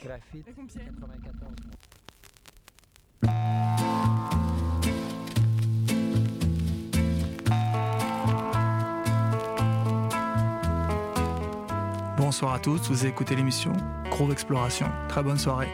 Graphite Les pompiers. 94. Bonsoir à tous, vous écoutez l'émission Groove Exploration. Très bonne soirée.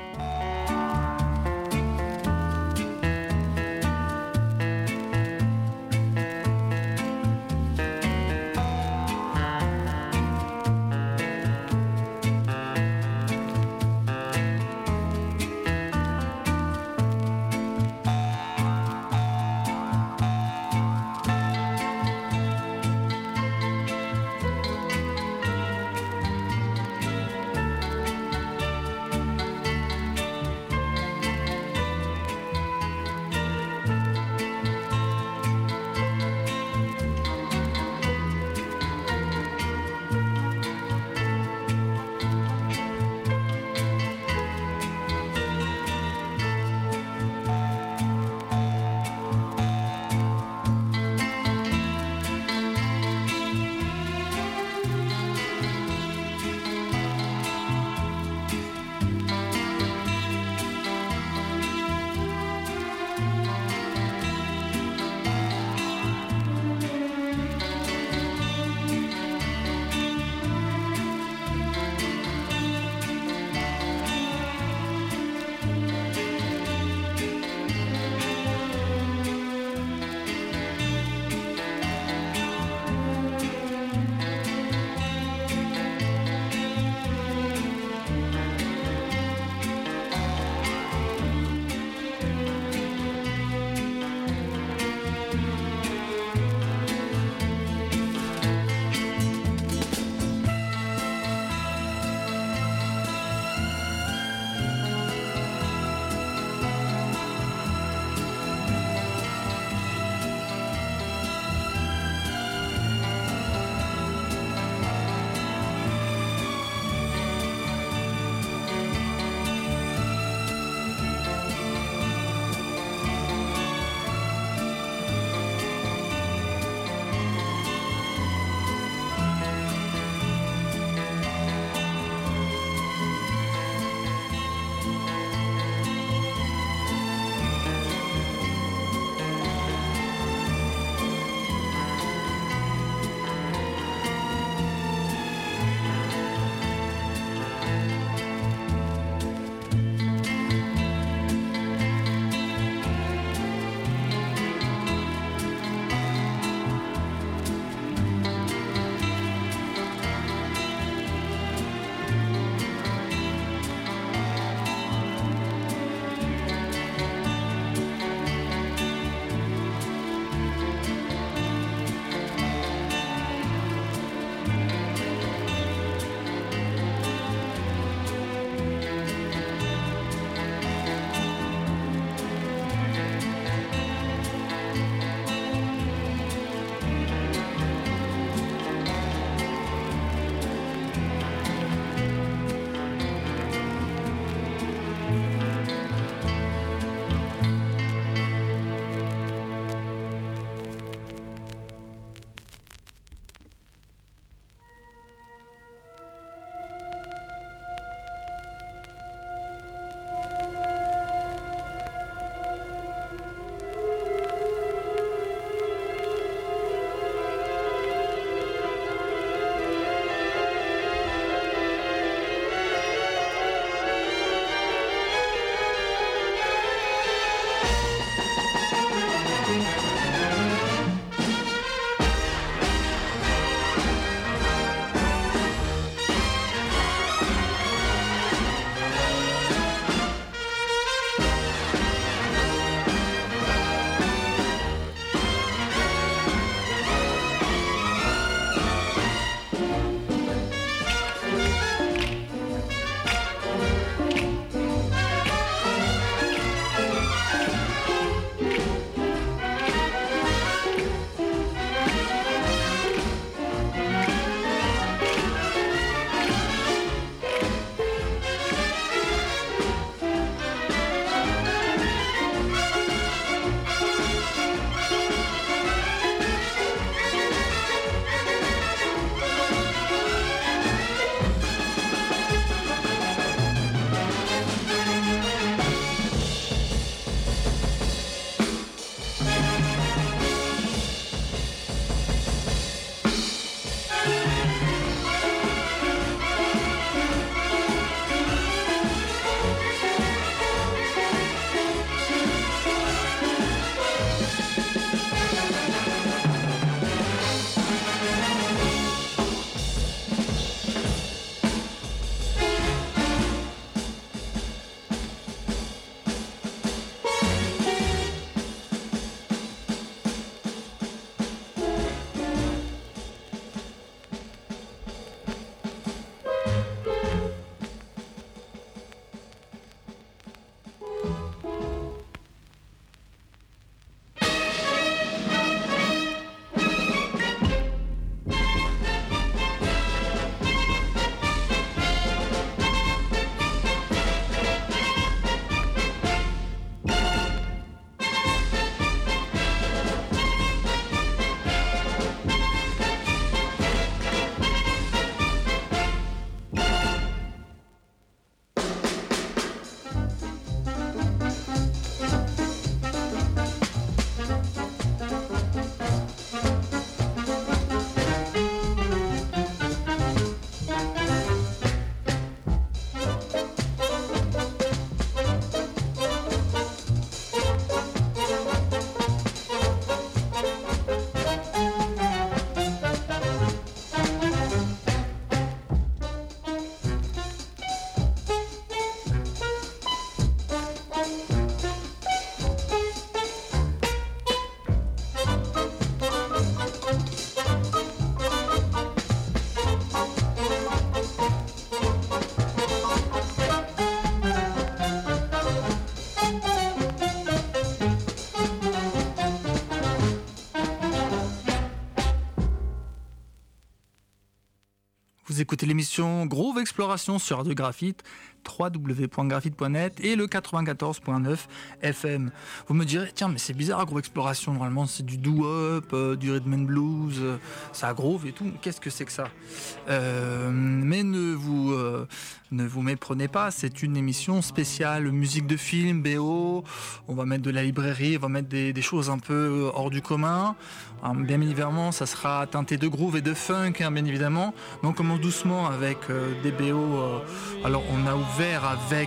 Vous écoutez l'émission Groove Exploration sur Radio Graphite, www.graphite.net et le 94.9 FM. Vous me direz, tiens, mais c'est bizarre, Groove Exploration, normalement c'est du doo-wop, du rhythm and blues, ça groove et tout, qu'est-ce que c'est que ça? Mais ne vous méprenez pas, c'est une émission spéciale musique de film, BO, on va mettre de la librairie, on va mettre des choses un peu hors du commun. Alors, bien évidemment, ça sera teinté de groove et de funk, hein, bien évidemment. Mais on commence doucement avec des BO. Alors, on a ouvert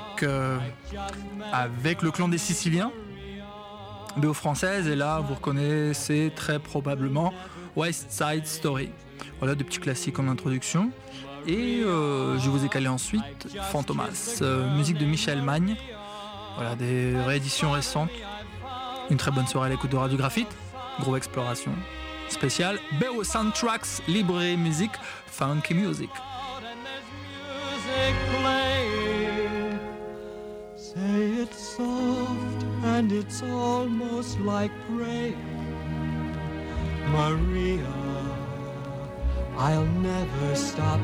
avec le clan des Siciliens, BO française, et là, vous reconnaissez très probablement West Side Story. Voilà, des petits classiques en introduction. Et je vous ai calé ensuite Fantomas, musique de Michel Magne. Voilà, des rééditions récentes. Une très bonne soirée à l'écoute de Radio Graphite. Groove Exploration spécial BO Soundtracks, librairie musique, funky music. Say it's soft and it's almost like prayer, Maria, I'll never stop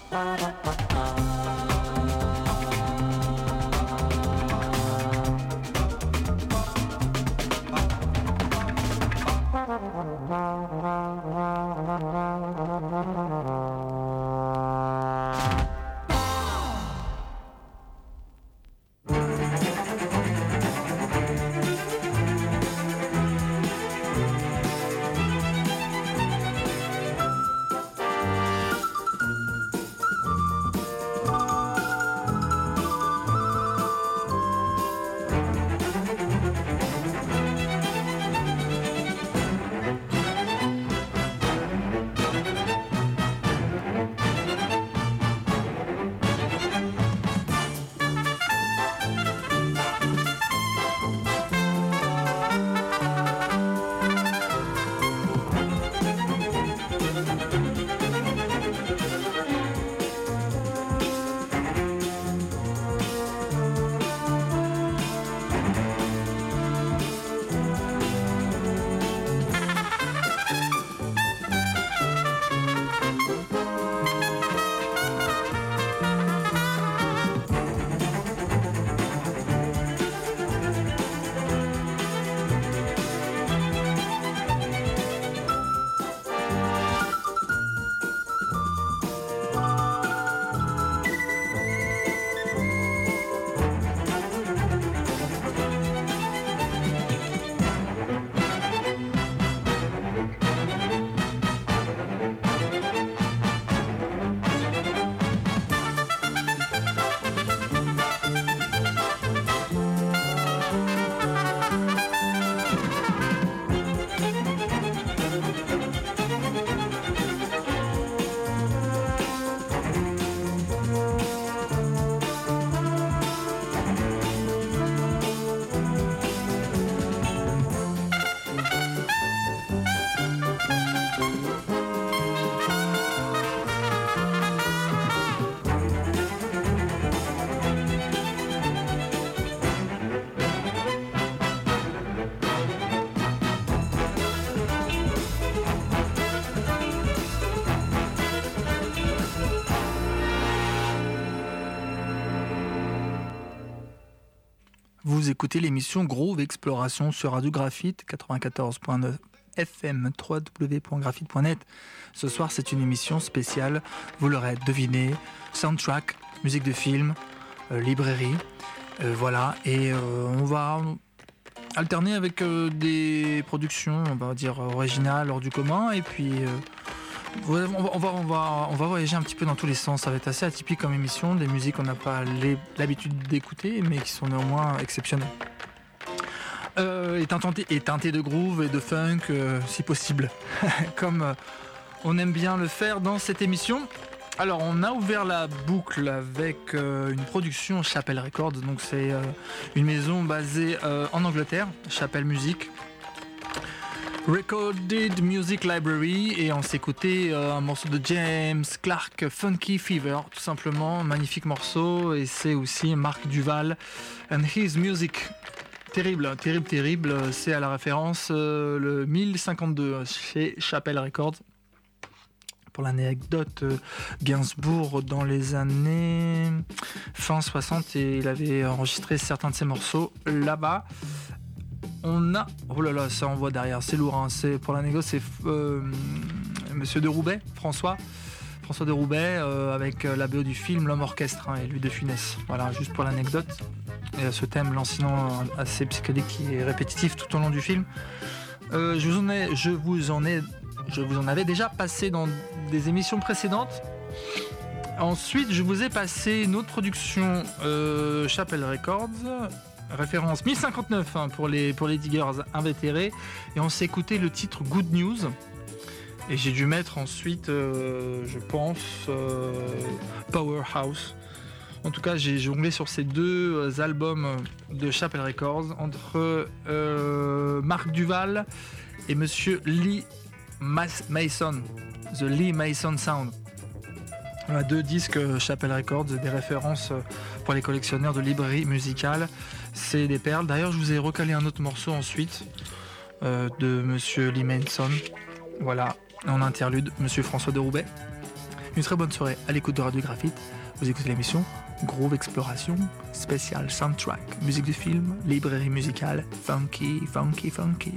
Vous écoutez l'émission Groove Exploration sur Radio Graphite 94.9 FM, www.graphite.net. Ce soir, c'est une émission spéciale, vous l'aurez deviné, soundtrack, musique de film, librairie, voilà. Et on va alterner avec des productions, on va dire, originales, hors du commun, et puis on va voyager un petit peu dans tous les sens. Ça va être assez atypique comme émission, des musiques qu'on n'a pas l'habitude d'écouter, mais qui sont néanmoins exceptionnelles. Et teinté de groove et de funk, si possible, comme on aime bien le faire dans cette émission. Alors, on a ouvert la boucle avec une production Chappell Records, donc c'est une maison basée en Angleterre, Chappell Music. Recorded Music Library, et on s'est écouté un morceau de James Clark, Funky Fever, tout simplement, magnifique morceau, et c'est aussi Marc Duval and His Music. Terrible, c'est à la référence le 1052 chez Chappell Records. Pour l'anecdote, Gainsbourg, dans les années fin 60, et il avait enregistré certains de ses morceaux là-bas. On a... Oh là là, ça envoie derrière, c'est lourd, hein. C'est, pour l'anecdote, c'est Monsieur de Roubaix, François de Roubaix, avec la BO du film L'Homme Orchestre, hein, et lui de Funès. Voilà, juste pour l'anecdote. Et ce thème lancinant, assez psychédélique, qui est répétitif tout au long du film. Je vous en avais déjà passé dans des émissions précédentes. Ensuite, je vous ai passé une autre production Chappell Records, référence 1059, hein, pour les diggers invétérés, et on s'est écouté le titre Good News, et j'ai dû mettre ensuite je pense Powerhouse. En tout cas, j'ai jonglé sur ces deux albums de Chappell Records entre Marc Duval et Monsieur Lee Mason, The Lee Mason Sound. Voilà, deux disques Chappell Records, des références pour les collectionneurs de librairies musicales. C'est des perles. D'ailleurs, je vous ai recalé un autre morceau ensuite de Monsieur Lee Mason. Voilà, en interlude, Monsieur François de Roubaix. Une très bonne soirée à l'écoute de Radio Graphite. Vous écoutez l'émission Groove Exploration, spécial soundtrack, musique de film, librairie musicale, funky, funky, funky.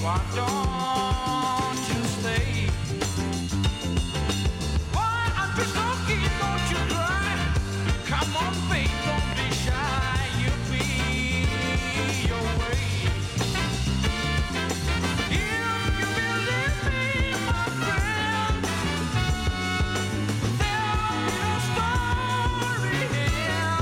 Why don't you stay? Why, I'm just so keen, don't you cry? Come on, babe, don't be shy. You'll be your way. If you believe me, my friend, there'll be no story here.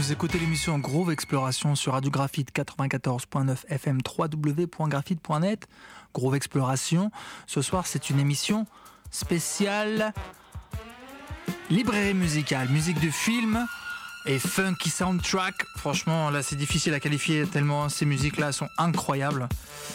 Vous écoutez l'émission Groove Exploration sur Radio Graphite 94.9 FM, www.graphite.net. Groove Exploration. Ce soir, c'est une émission spéciale librairie musicale, musique de film et funky soundtrack. Franchement, là, c'est difficile à qualifier tellement ces musiques-là sont incroyables.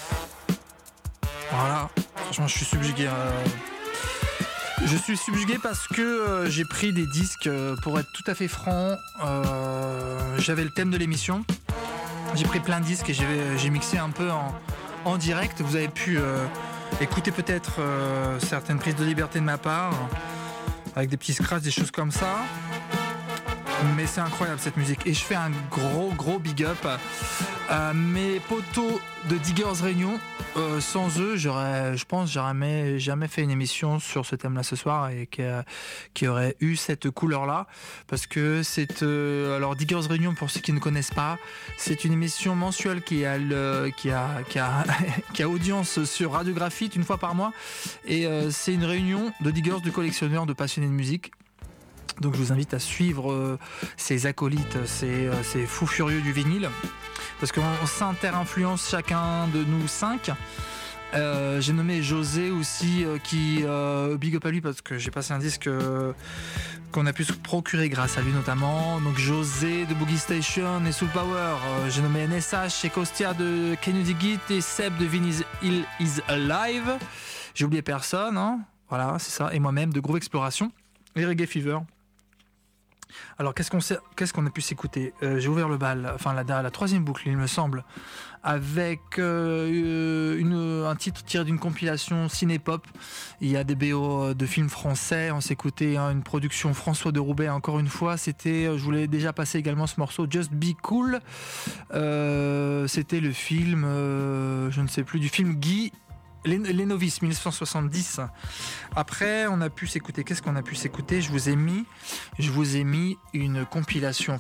Voilà. Franchement, je suis subjugué. Je suis subjugué parce que j'ai pris des disques, pour être tout à fait franc, j'avais le thème de l'émission, j'ai pris plein de disques et j'ai mixé un peu en direct. Vous avez pu écouter peut-être certaines prises de liberté de ma part, avec des petits scratchs, des choses comme ça. Mais c'est incroyable cette musique et je fais un gros big up à mes potos de Diggers Réunion. Sans eux, je pense j'aurais jamais fait une émission sur ce thème-là ce soir et qui aurait eu cette couleur-là, parce que c'est alors Diggers Réunion, pour ceux qui ne connaissent pas, c'est une émission mensuelle qui a audience sur Radio Graphite une fois par mois et c'est une réunion de diggers, de collectionneurs, de passionnés de musique. Donc je vous invite à suivre ces acolytes, ces fous furieux du vinyle, parce qu'on s'inter-influence chacun de nous 5. J'ai nommé José aussi, qui big up à lui parce que j'ai passé un disque qu'on a pu se procurer grâce à lui notamment. Donc José de Boogie Station et Soul Power. J'ai nommé NSH et Kostia de Can You Dig It et Seb de Vinny's Hill Is Alive. J'ai oublié personne, hein. Voilà, c'est ça. Et moi-même de Groove Exploration et Reggae Fever. Alors qu'est-ce qu'on a pu s'écouter, j'ai ouvert le bal, enfin la troisième boucle il me semble, avec un titre tiré d'une compilation ciné-pop. Il y a des BO de films français, on s'est écouté une production François de Roubaix encore une fois, c'était, je vous l'ai déjà passé également ce morceau, Just Be Cool, c'était le film, je ne sais plus, du film Guy Les Novices 1970. Après on a pu s'écouter, qu'est-ce qu'on a pu s'écouter, je vous ai mis une compilation,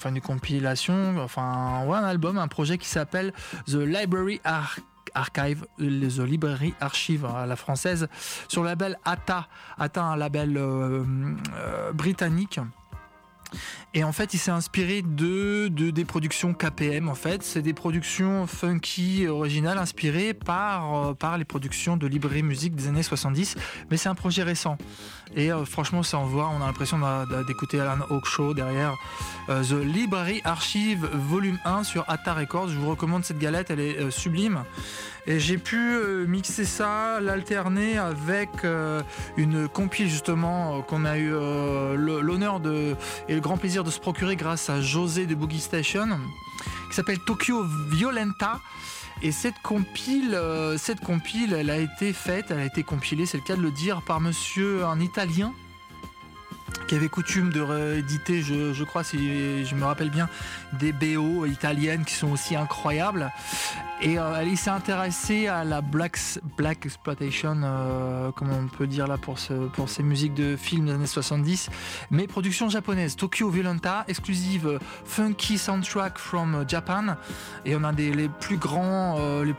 un album, un projet qui s'appelle The Library Archive, The Library Archive à la française, sur le label ATA, un label britannique. Et en fait, il s'est inspiré des productions KPM. En fait, c'est des productions funky originales inspirées par les productions de librairie musique des années 70. Mais c'est un projet récent. Et franchement, ça envoie. On a l'impression d'écouter Alan Hawkshaw derrière. The Library Archive Volume 1 sur Atta Records. Je vous recommande cette galette, elle est sublime. Et j'ai pu mixer ça, l'alterner avec une compile justement qu'on a eu l'honneur et le grand plaisir de se procurer grâce à José de Boogie Station, qui s'appelle Tokyo Violenta. Et cette compile, elle a été compilée, c'est le cas de le dire, par un Italien qui avait coutume de rééditer, je crois, si je me rappelle bien, des BO italiennes qui sont aussi incroyables. Et il s'est intéressé à la Black Exploitation, comment on peut dire là pour ces musiques de films des années 70, mais production japonaise, Tokyo Violenta, exclusive funky soundtrack from Japan. Et on a les plus grands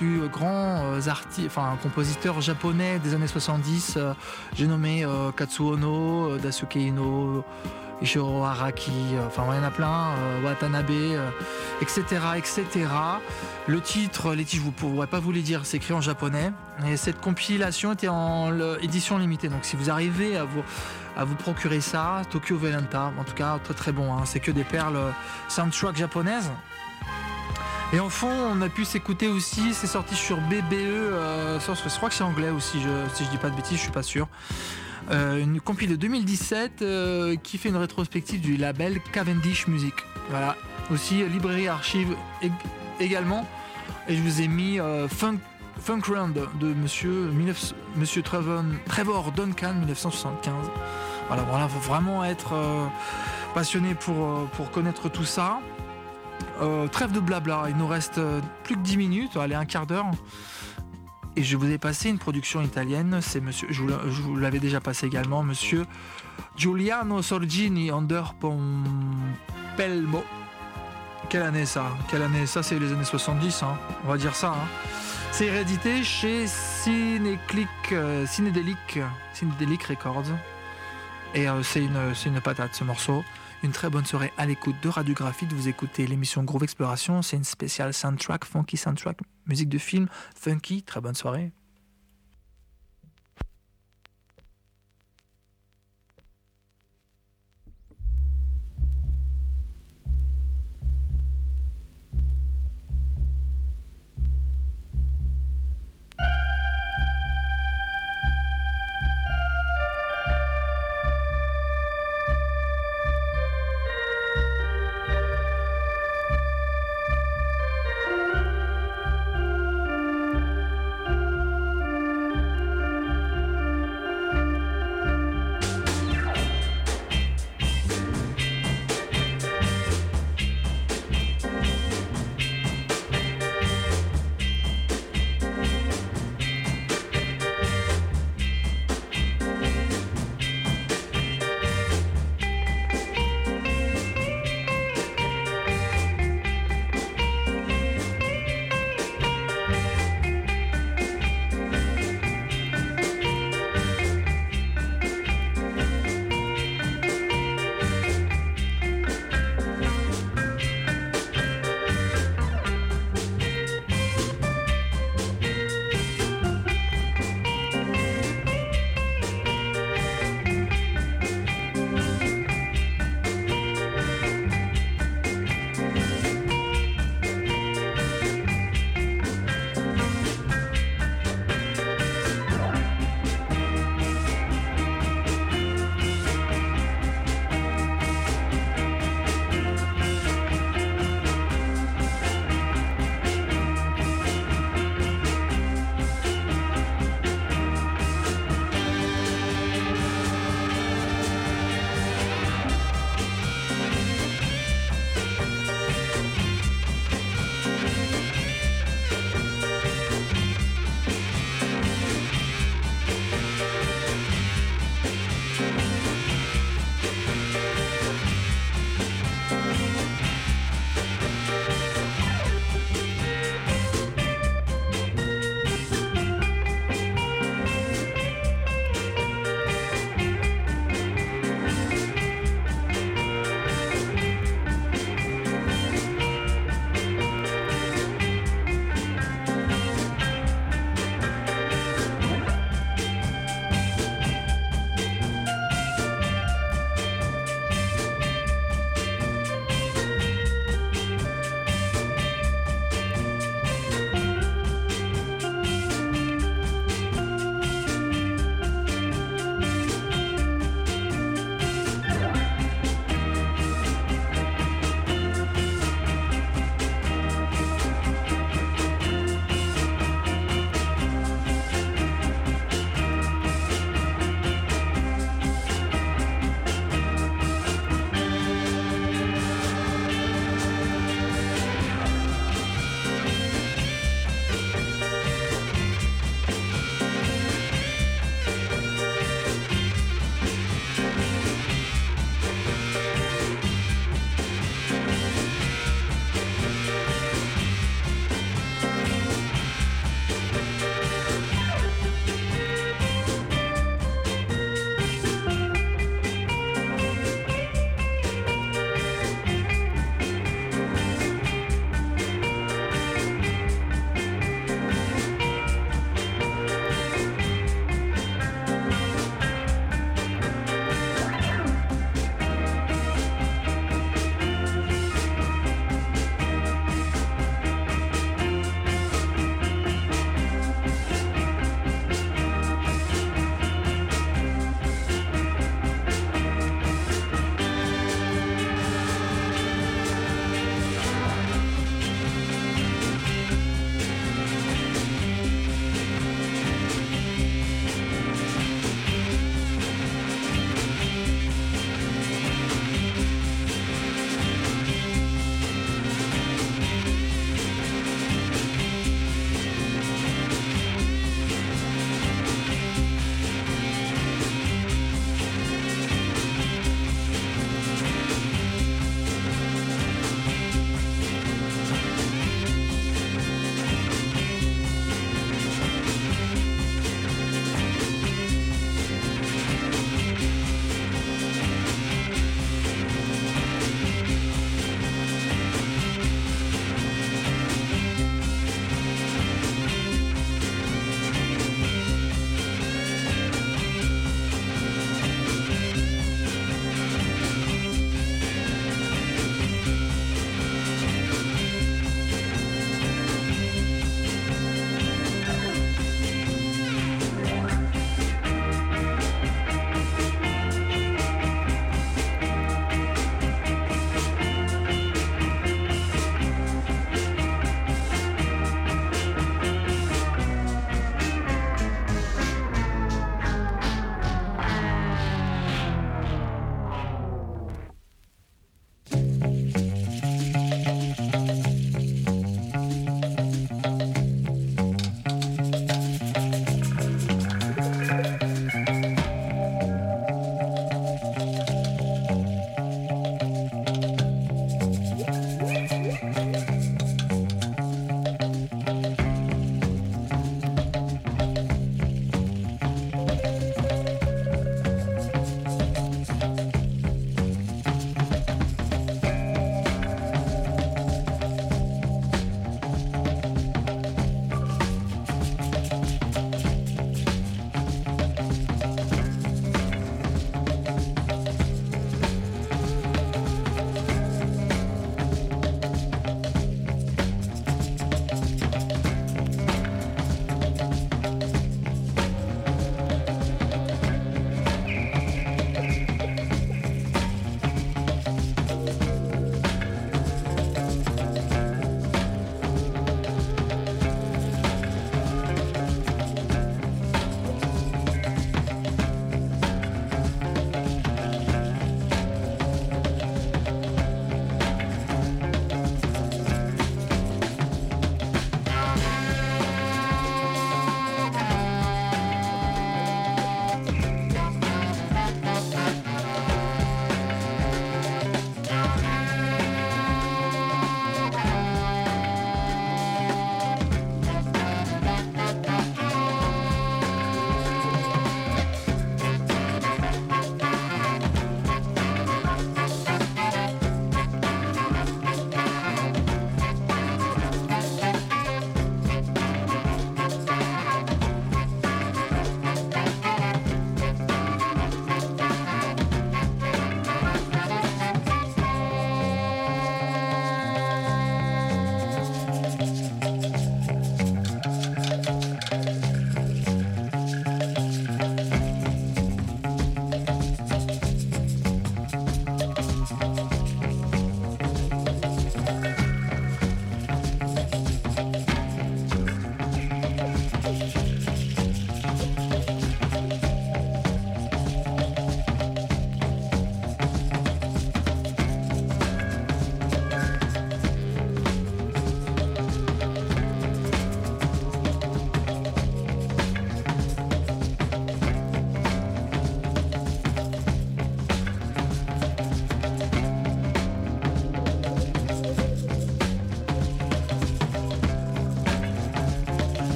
compositeurs japonais des années 70. J'ai nommé Katsuo Ono, Daisuke Ino, Ishiro Araki, il y en a plein, Watanabe, etc. Les titres, je ne pourrais pas vous les dire, c'est écrit en japonais. Et cette compilation était en édition limitée. Donc si vous arrivez à vous procurer ça, Tokyo Violenta, en tout cas très très bon, hein, c'est que des perles soundtrack japonaises. Et en fond, on a pu s'écouter aussi, c'est sorti sur BBE, je crois que c'est anglais aussi, si je dis pas de bêtises, je suis pas sûr. Une compile de 2017 qui fait une rétrospective du label Cavendish Music. Voilà, aussi librairie archive également. Et je vous ai mis Funk Round de Monsieur Trevor Duncan 1975. Voilà, faut vraiment être passionné pour connaître tout ça. Trêve de blabla, il nous reste plus que 10 minutes, allez, un quart d'heure. Et je vous ai passé une production italienne, c'est monsieur, je vous l'avais déjà passé également, monsieur Giuliano Sorgini Under Pompelmo. Quelle année ça, c'est les années 70, hein, on va dire ça. Hein. C'est réédité chez Cinedelic Records. Et c'est une patate ce morceau. Une très bonne soirée à l'écoute de Radio Graphite. Vous écoutez l'émission Groove Exploration. C'est une spéciale soundtrack, funky soundtrack, musique de film, funky. Très bonne soirée.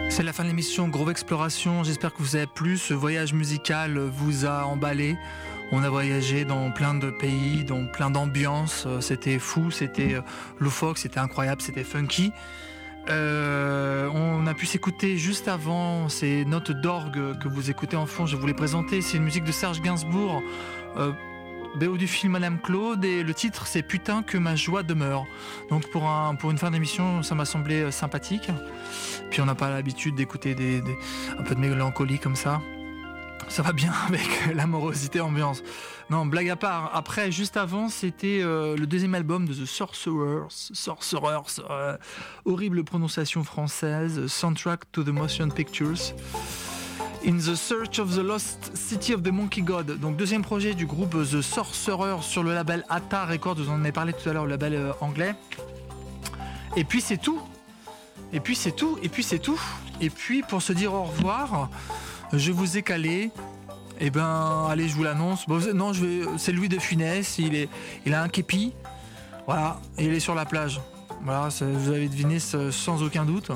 C'est la fin de l'émission Groove Exploration. J'espère que vous avez plu. Ce voyage musical vous a emballé. On a voyagé dans plein de pays, dans plein d'ambiances. C'était fou, c'était loufoque, c'était incroyable, c'était funky. On a pu s'écouter juste avant ces notes d'orgue que vous écoutez en fond. Je vous les présenter. C'est une musique de Serge Gainsbourg, BO du film Madame Claude, et le titre c'est Putain que ma joie demeure. Donc pour une fin d'émission, ça m'a semblé sympathique. Puis on n'a pas l'habitude d'écouter un peu de mélancolie comme ça. Ça va bien avec l'amorosité ambiance. Non, blague à part. Après, juste avant, c'était le deuxième album de The Sorcerers. Horrible prononciation française. Soundtrack to the Motion Pictures. In the Search of the Lost City of the Monkey God. Donc deuxième projet du groupe The Sorcerers sur le label Ata Records. Vous en avez parlé tout à l'heure, le label anglais. Et puis c'est tout. Et puis pour se dire au revoir, je vous ai calé. Eh ben, allez, je vous l'annonce. Bon, non, c'est Louis de Funès. Il a un képi. Voilà, et il est sur la plage. Voilà, vous avez deviné sans aucun doute.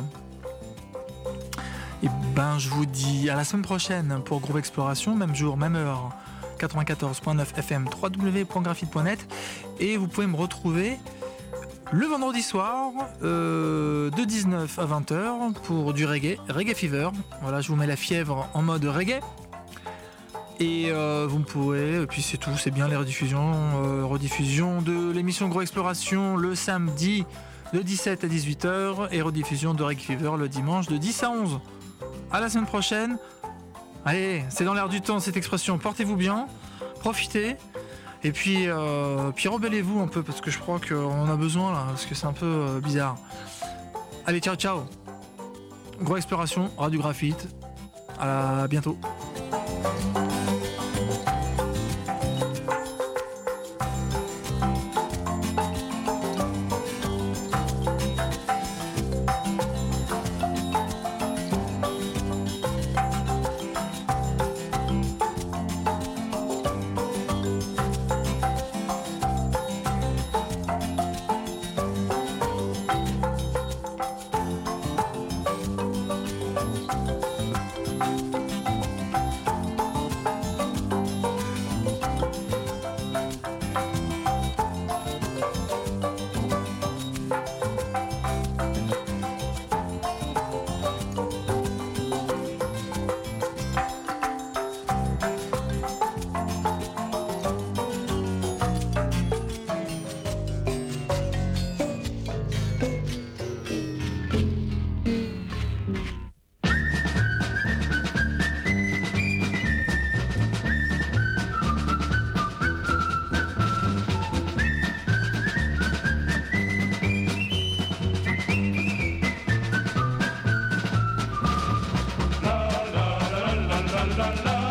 Et ben, je vous dis à la semaine prochaine pour Groove Exploration, même jour, même heure, 94.9 FM, www.graphite.net. Et vous pouvez me retrouver le vendredi soir de 19 à 20h pour du reggae Fever. Voilà, je vous mets la fièvre en mode reggae. Et vous pourrez, et puis c'est tout, c'est bien les rediffusions de l'émission Groove Exploration le samedi de 17 à 18h et rediffusion de Reggae Fever le dimanche de 10 à 11. À la semaine prochaine. Allez, c'est dans l'air du temps cette expression. Portez-vous bien, profitez. Et puis rebellez-vous un peu parce que je crois qu'on en a besoin là, parce que c'est un peu bizarre. Allez, ciao. Groove Exploration, Radio Graphite. À bientôt. la la